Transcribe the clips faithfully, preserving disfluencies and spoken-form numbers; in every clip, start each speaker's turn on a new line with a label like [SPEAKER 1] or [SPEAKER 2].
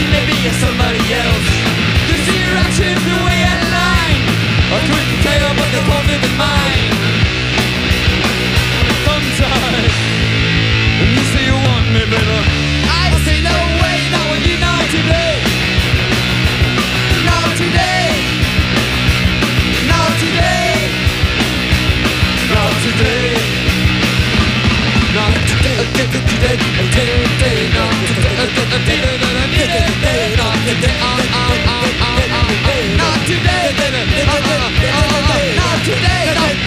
[SPEAKER 1] maybe you're somebody else. You see your actions the way I line. I couldn't tell but the whole thing is mine. Sometimes you say you want me, baby, I say no way, not when you know today. Not today. Not today. Not today. Not today. Not today. Today. Today. Not today. Not today. Not today. Not today. Not today.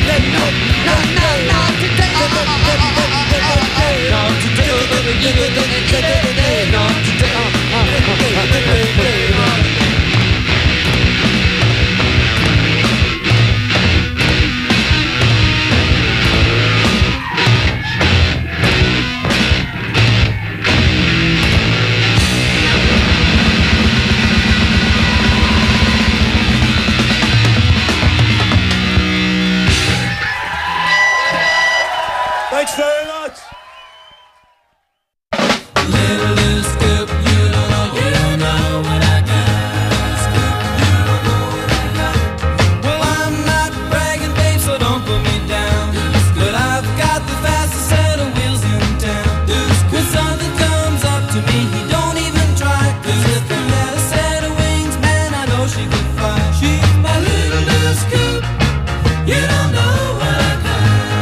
[SPEAKER 2] Thanks very much.
[SPEAKER 1] Little, little scoop, you don't know, you don't know what I got. Scoop, you don't know what I got. Well, I'm not bragging, babe, so don't put me down. But I've got the fastest set of wheels in town. When something comes up to me, he don't even try. Cause if I had a set of wings, man, I know she could fly. She's my little, little scoop, you don't know what I got.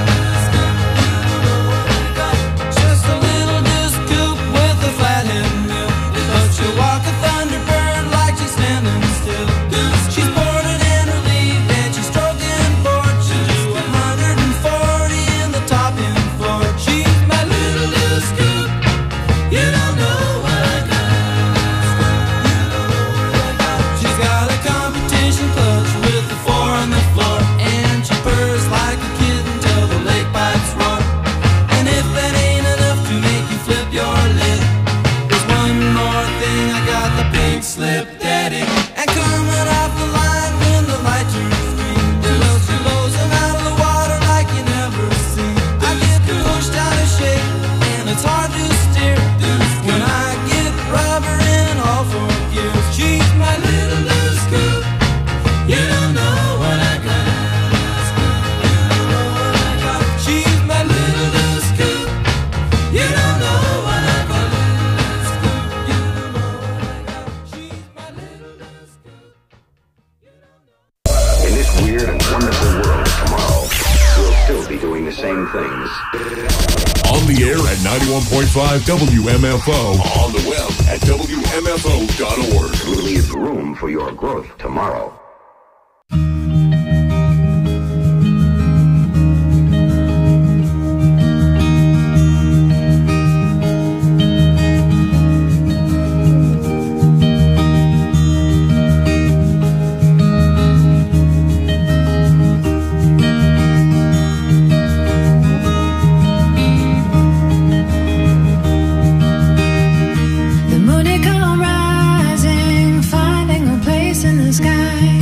[SPEAKER 1] Slip daddy, and coming off the line when the light turns green. Well, she blows him out of the water like you never seen. I get pushed out of shape, and it's hard to steer when I get rubber in all four gears. She's my little, little scoop, you don't know what I got. She's my little, little scoop, you don't know what I got.
[SPEAKER 3] Weird and wonderful world of tomorrow, we'll still be doing the same things.
[SPEAKER 4] On the air at ninety-one point five W M F O. On the web at W M F O dot org.
[SPEAKER 3] We'll leave room for your growth tomorrow.
[SPEAKER 5] The moon it come rising, finding a place in the sky.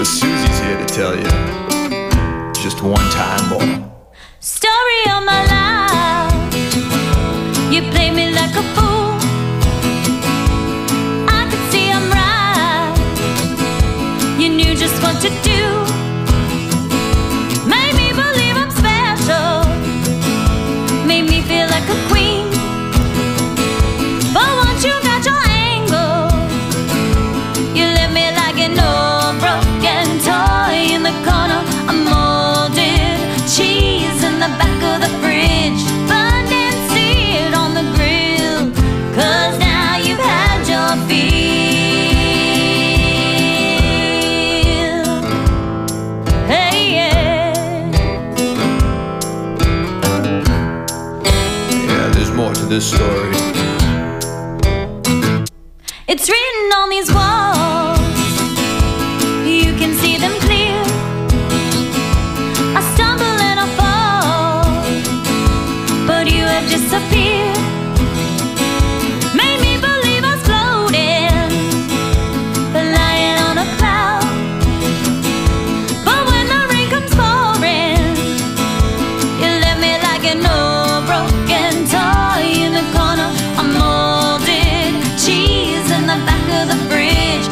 [SPEAKER 5] But Susie's here to tell you just one time more.
[SPEAKER 6] Story of my life. You play me like a fool. I could see I'm right. You knew just what to do. Made me believe I'm special. Made me feel like a queen. But once you got your angle, you left me like an old broken toy in the corner. A molded cheese in the back of the fridge, burned and seared on the grill. Cause now you've had your fill. Hey, yeah.
[SPEAKER 5] Yeah, there's more to this story.
[SPEAKER 6] It's written on these walls, you can see them clear. I stumble and I fall, but you have disappeared. Made me believe I was floating, lying on a cloud. But when the rain comes pouring, you left me like an old broken toy in the corner. A molded cheese in the back of the fridge,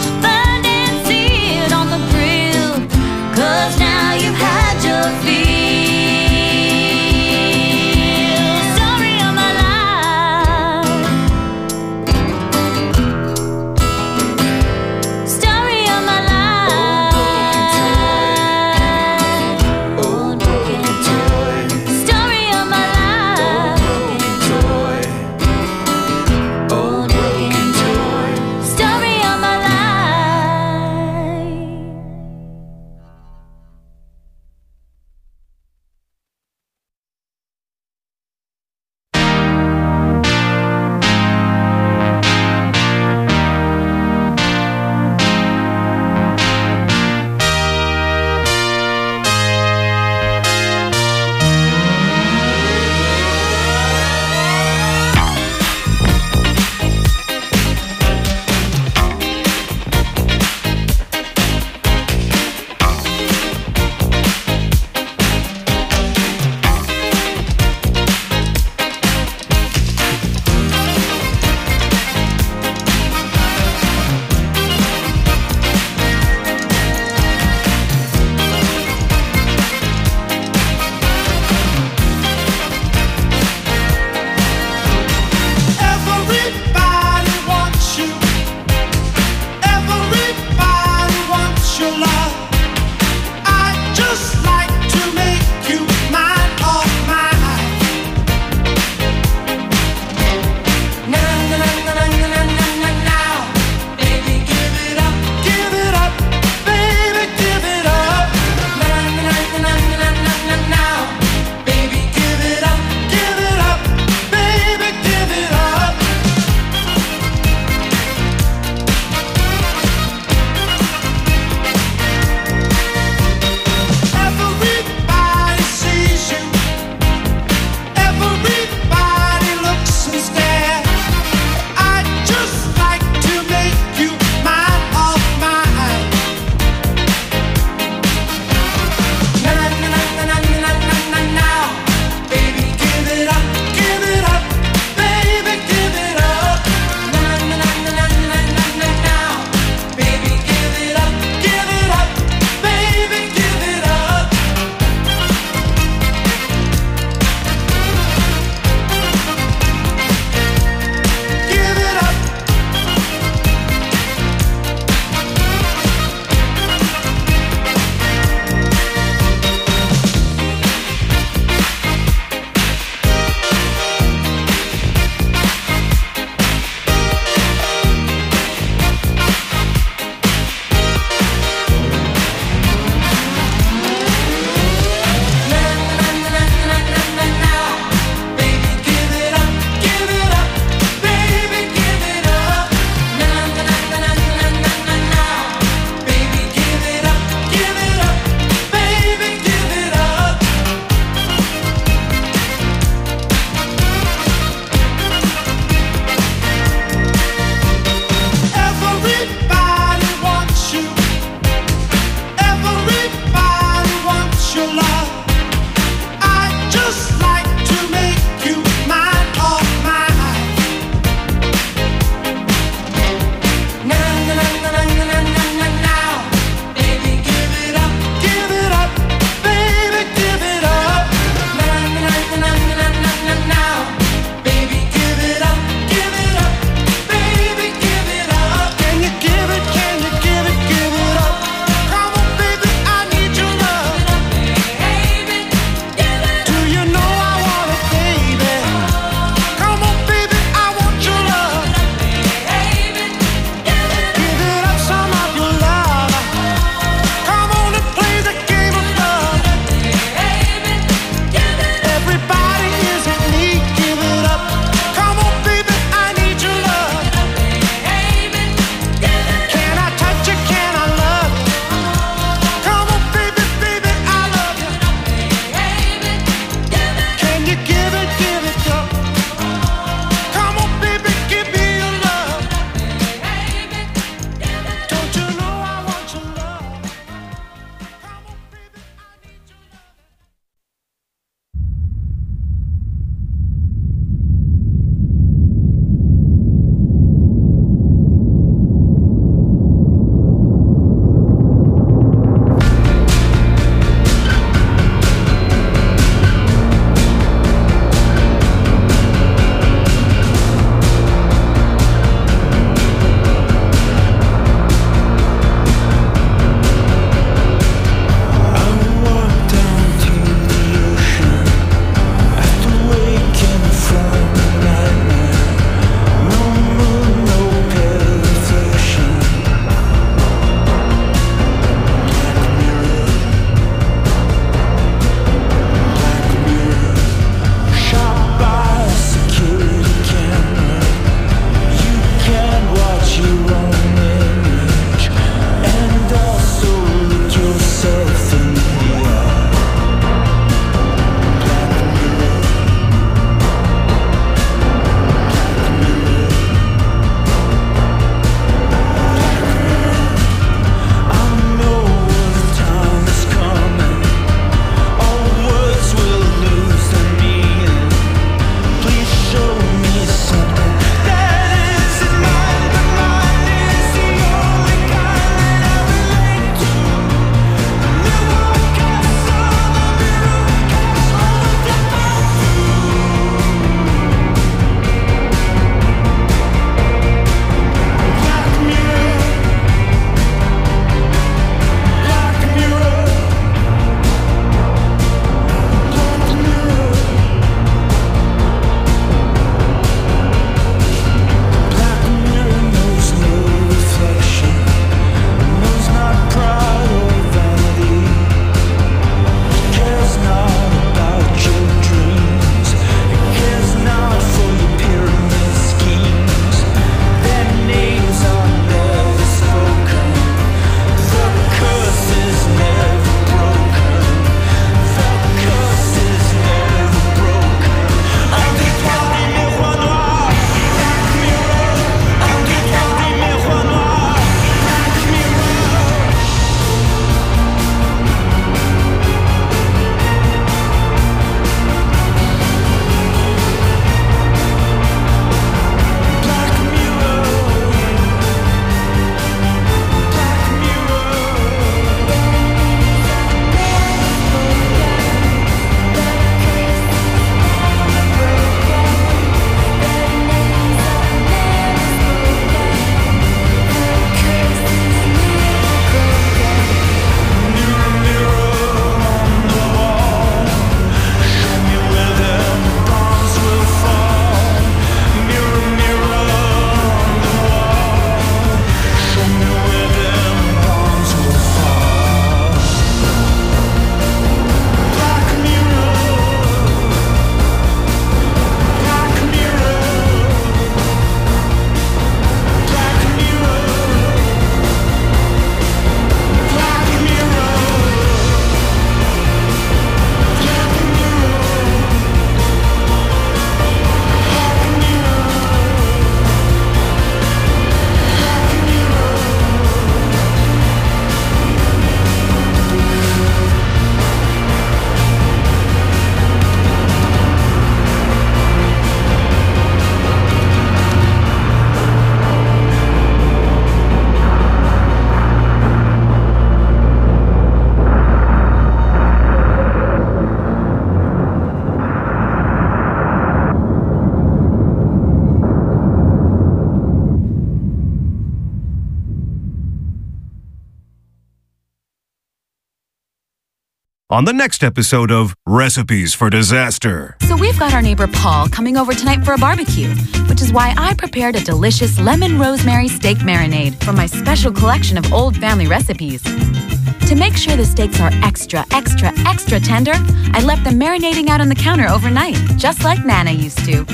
[SPEAKER 7] on the next episode of Recipes for Disaster.
[SPEAKER 8] So we've got our neighbor Paul coming over tonight for a barbecue, which is why I prepared a delicious lemon rosemary steak marinade from my special collection of old family recipes. To make sure the steaks are extra, extra, extra tender, I left them marinating out on the counter overnight, just like Nana used to.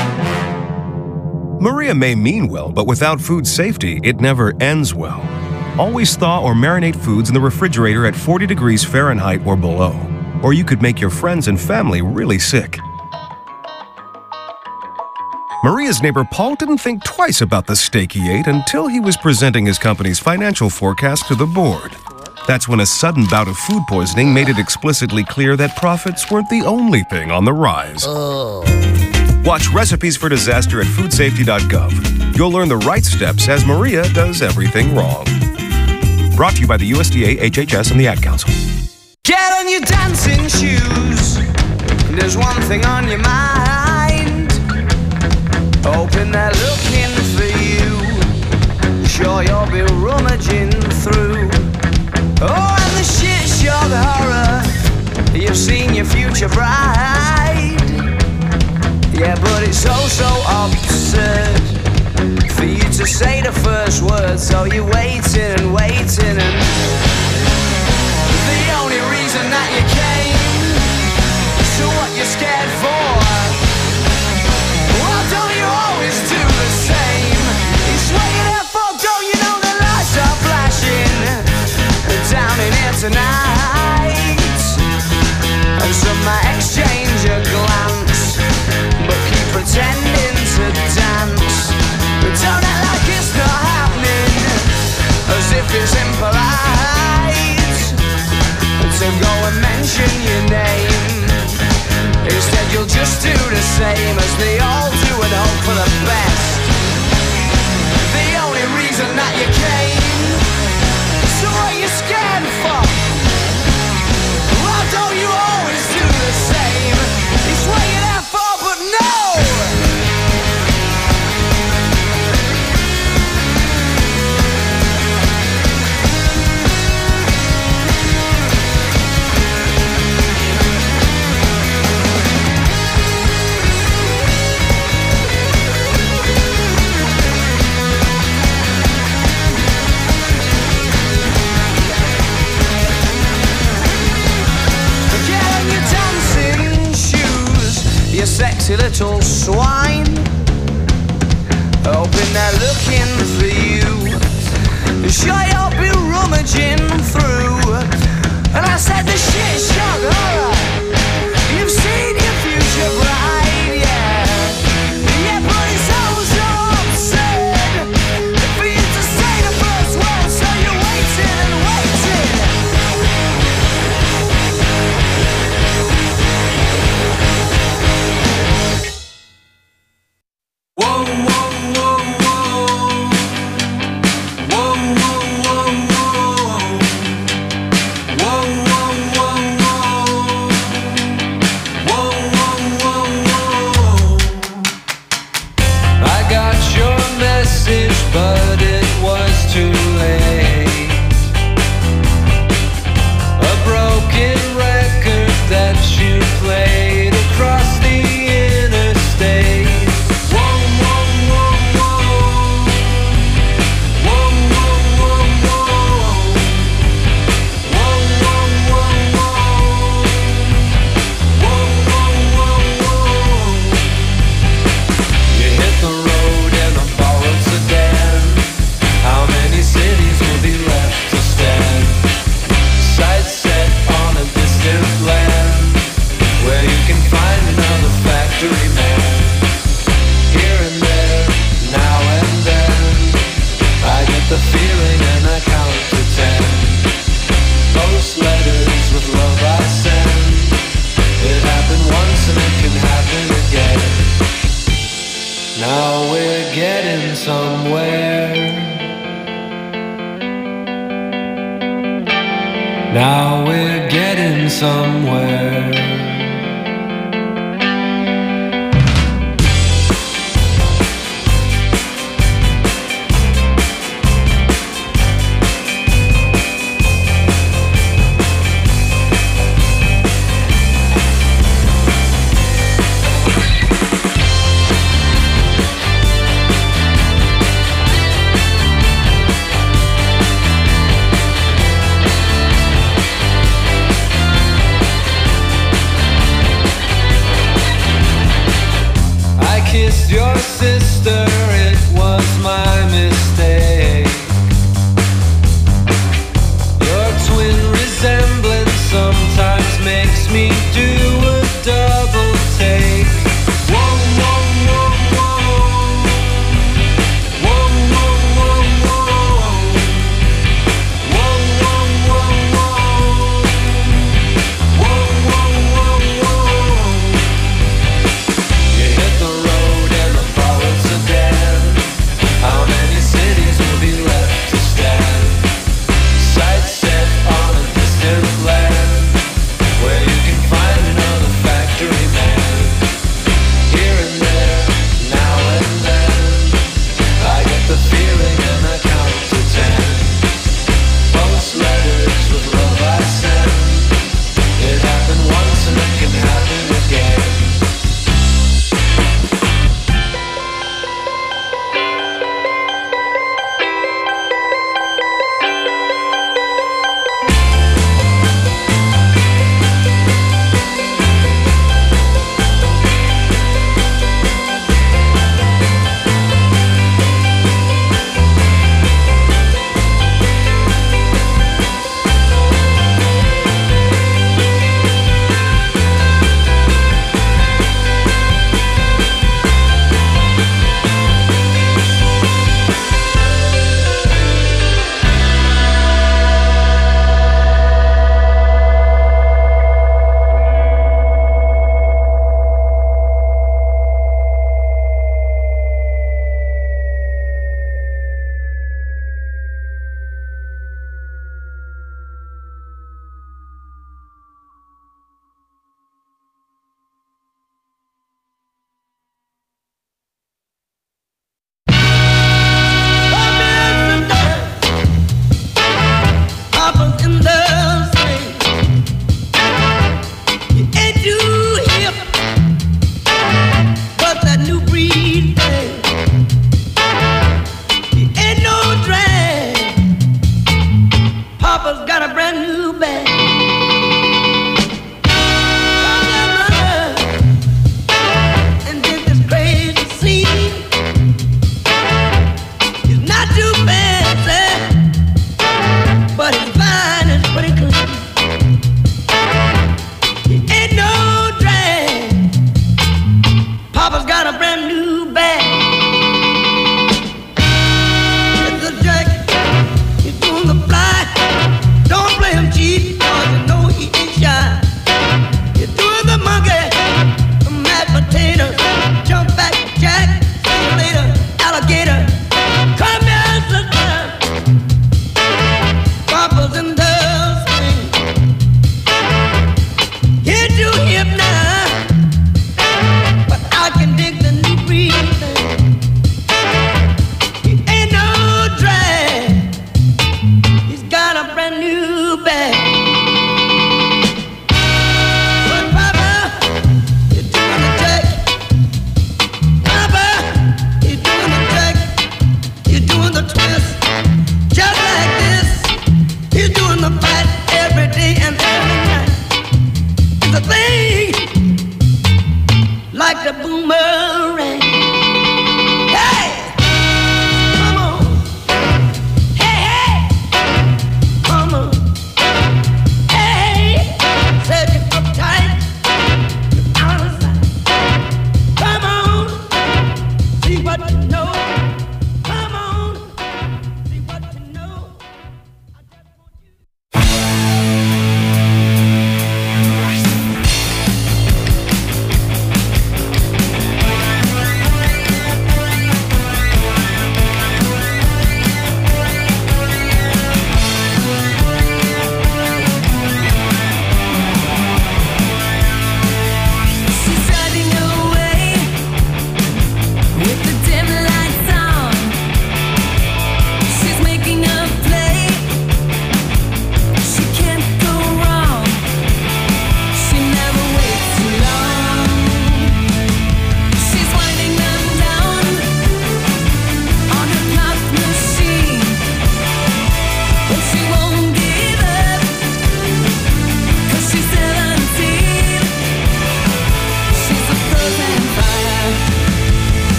[SPEAKER 7] Maria may mean well, but without food safety, it never ends well. Always thaw or marinate foods in the refrigerator at forty degrees Fahrenheit or below, or you could make your friends and family really sick. Maria's neighbor Paul didn't think twice about the steak he ate until he was presenting his company's financial forecast to the board. That's when a sudden bout of food poisoning made it explicitly clear that profits weren't the only thing on the rise.
[SPEAKER 9] Oh.
[SPEAKER 7] Watch Recipes for Disaster at food safety dot gov. You'll learn the right steps as Maria does everything wrong. Brought to you by the U S D A, H H S, and the Ad Council.
[SPEAKER 1] Get on your dancing shoes. There's one thing on your mind. Hoping they're looking for you. Sure you'll be rummaging through. Oh, and the shit show, the horror. You've seen your future bride. Yeah, but it's so, so absurd for you to say the first word. So you're waiting and waiting, and the only reason that you came, so what you're scared for? Well, don't you always do the same? It's what you're there for, don't you know the lights are flashing down in here tonight? And some might exchange a glance, but keep pretending to dance. But don't act like it's not happening, as if it's impolite to go and mention your name. Instead you'll just do the same as they all do and hope for the best. The only reason that you came, so what you scared for? Well, don't you always do the same? It's what you're there for, but no! You sexy little swine, hoping they're looking for you. Sure you'll be rummaging through. And I said the shit shock horror. You've seen your future bride, yeah. Yeah, but it's all so absurd for you to say the first word, so you're waiting and waiting. Whoa, whoa, whoa, whoa. Whoa, whoa, whoa, whoa. Whoa, whoa, whoa, whoa. Whoa, whoa, whoa, whoa. I got your message, but it was too late. A broken record that you played across the interstate. The feeling and I count to ten. Post letters with love I send. It happened once and it can happen again. Now we're getting somewhere. Now we're getting somewhere.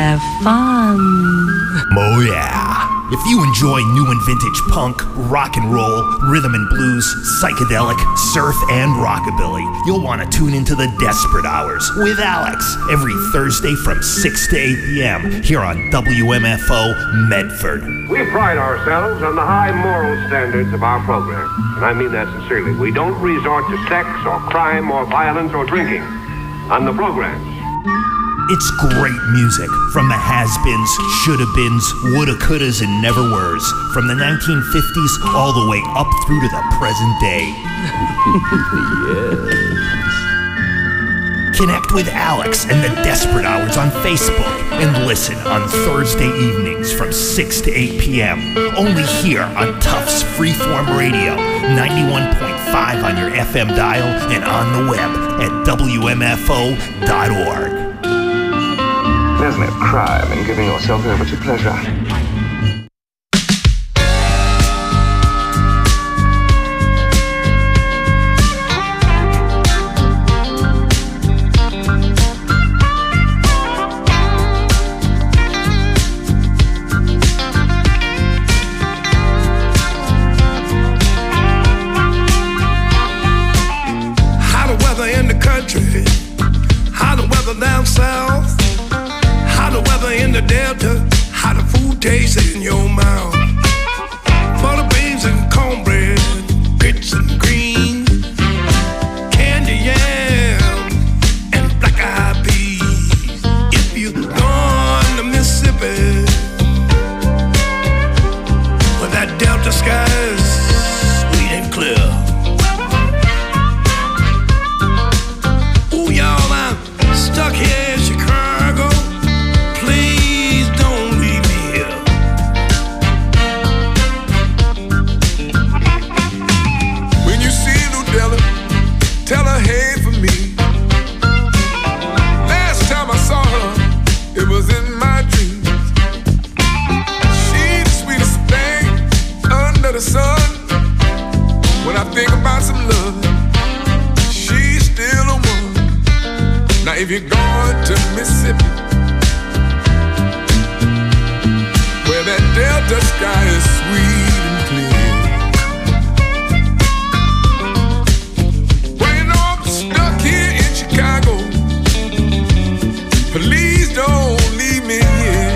[SPEAKER 9] have fun.
[SPEAKER 10] Oh yeah. If you enjoy new and vintage punk, rock and roll, rhythm and blues, psychedelic, surf, and rockabilly, you'll want to tune into the Desperate Hours with Alex every Thursday from six to eight p.m. here on W M F O Medford.
[SPEAKER 11] We pride ourselves on the high moral standards of our program, and I mean that sincerely. We don't resort to sex or crime or violence or drinking on the programs.
[SPEAKER 10] It's great music from the has-beens, shoulda-beens, woulda, couldas, and never-weres, from the nineteen fifties all the way up through to the present day. Yes. Connect with Alex and the Desperate Hours on Facebook and listen on Thursday evenings from six to eight p.m. only here on Tufts Freeform Radio, ninety-one point five on your F M dial and on the web at W M F O dot org.
[SPEAKER 3] There's no crime in giving yourself over to pleasure.
[SPEAKER 12] How the weather in the country, how the weather down south, how the weather in the Delta, how the food tastes in your mouth. Butter beans and cornbread, grits and greens, candy yam and black-eyed peas. If you gone to Mississippi, where that Delta sky is sweet and clear. Ooh, y'all, I'm stuck here in Chicago. Please don't leave me here.
[SPEAKER 2] When you see Ludella, tell her hey for me. Last time I saw her, it was in my dreams. She the sweetest thing under the sun. When I think about some love, she's still a one. Now if you're going to Mississippi, where that Delta sky is sweet and clear. Well, you know I'm stuck here in Chicago. Please don't leave me here.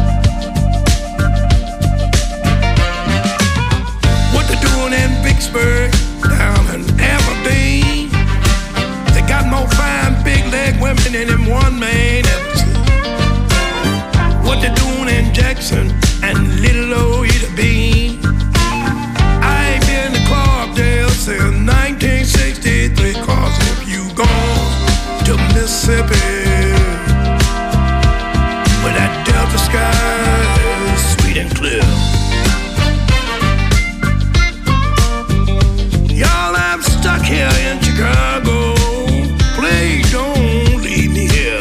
[SPEAKER 12] What they doing in Vicksburg, down in Aberdeen? They got more fine big leg women than them one man ever seen. What they doing in Jackson and Little Old Ida Bean? I ain't been to Clarkdale since nineteen sixty-three. Cause if you gone to Mississippi, where that Delta sky is sweet and clear. Y'all, I'm stuck here in Chicago. Please don't leave me here.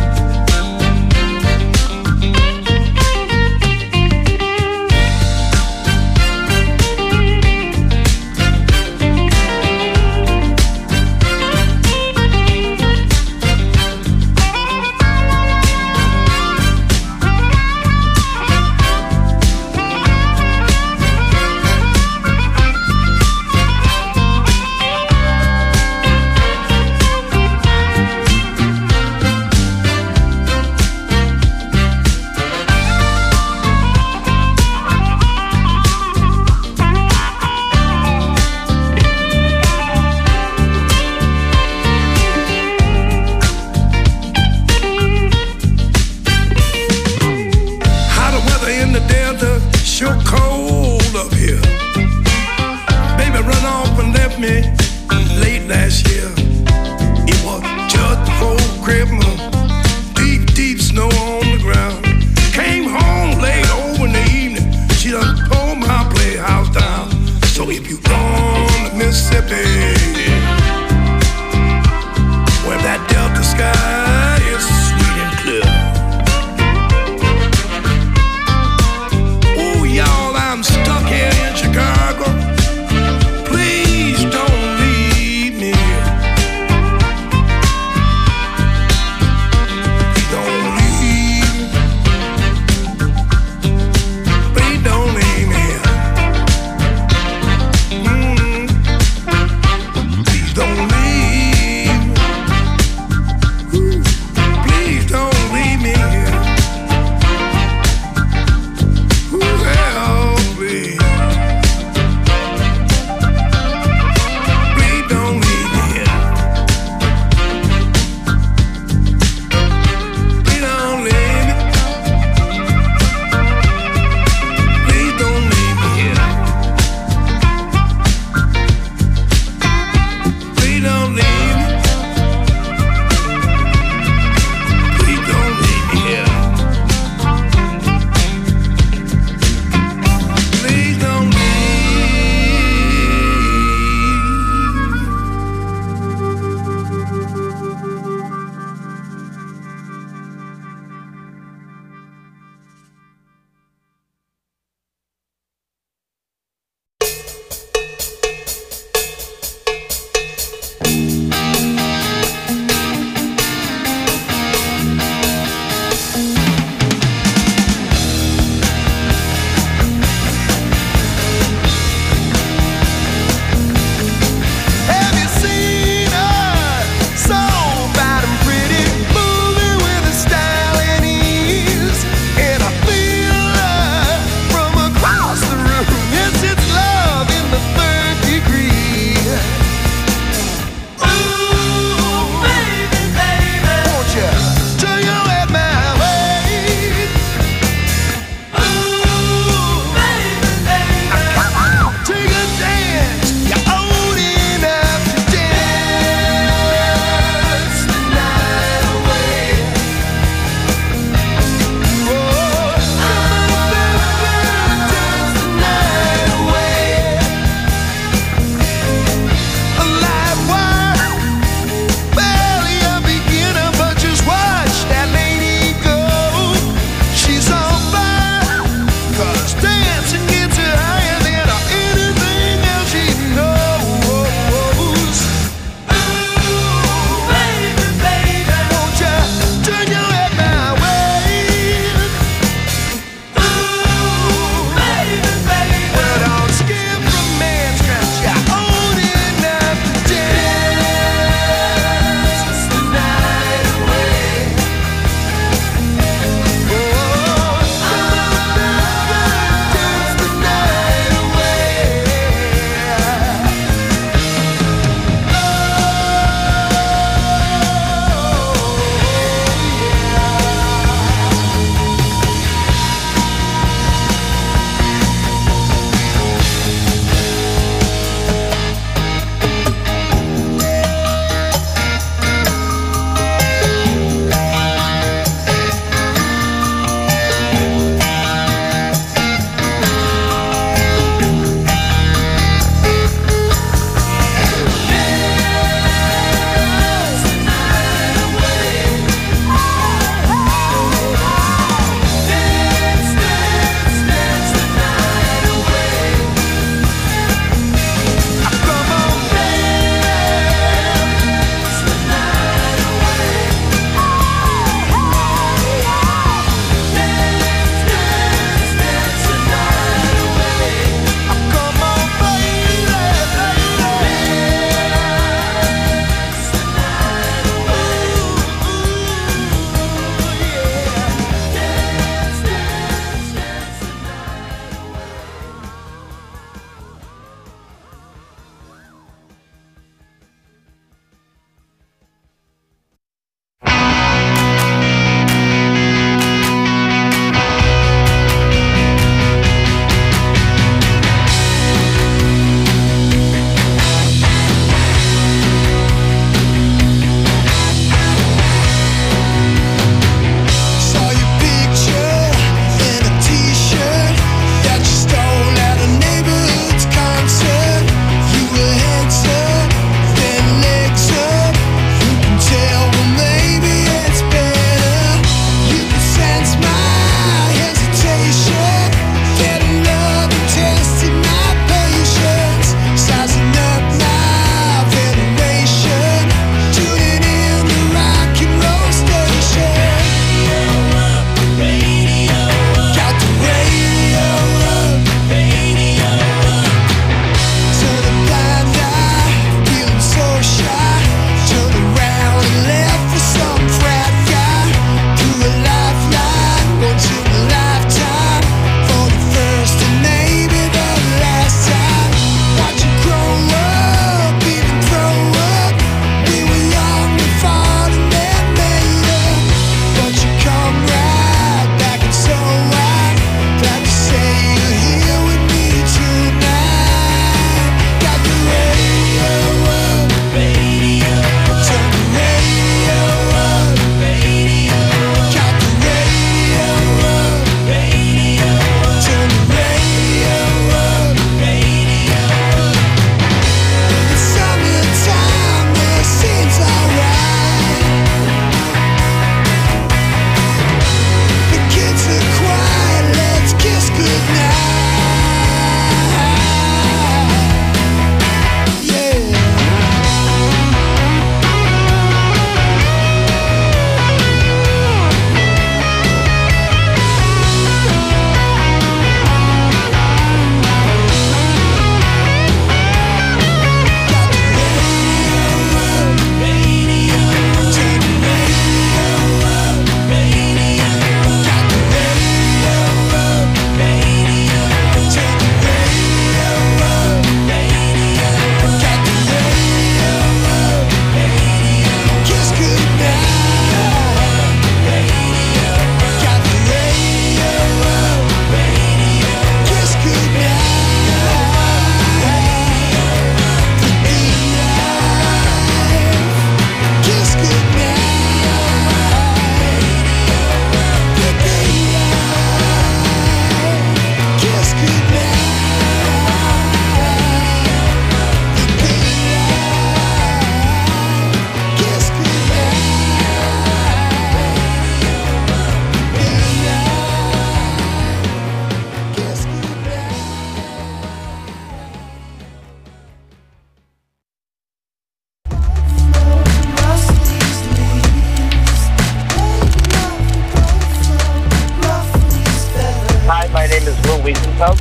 [SPEAKER 12] How the weather in the Delta, sure cold up here. Baby run off and left me late last year. It was just before Christmas, deep, deep snow on the ground. Came home late over in the evening, she done tore my playhouse down. So if you gone to Mississippi, where that Delta sky is sweet and clear. Ooh, y'all, I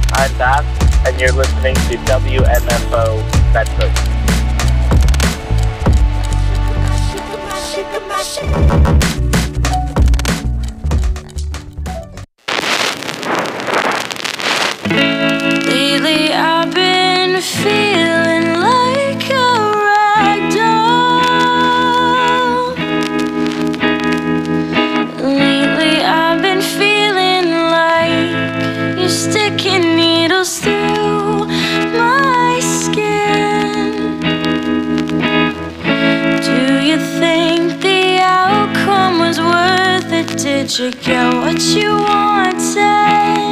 [SPEAKER 9] I'm Bass, and you're listening to W M F O Bedford.
[SPEAKER 6] Lately I've been feeling like a rag doll. Lately I've been feeling like you're sticking needles through my skin. Do you think the outcome was worth it? Did you get what you wanted?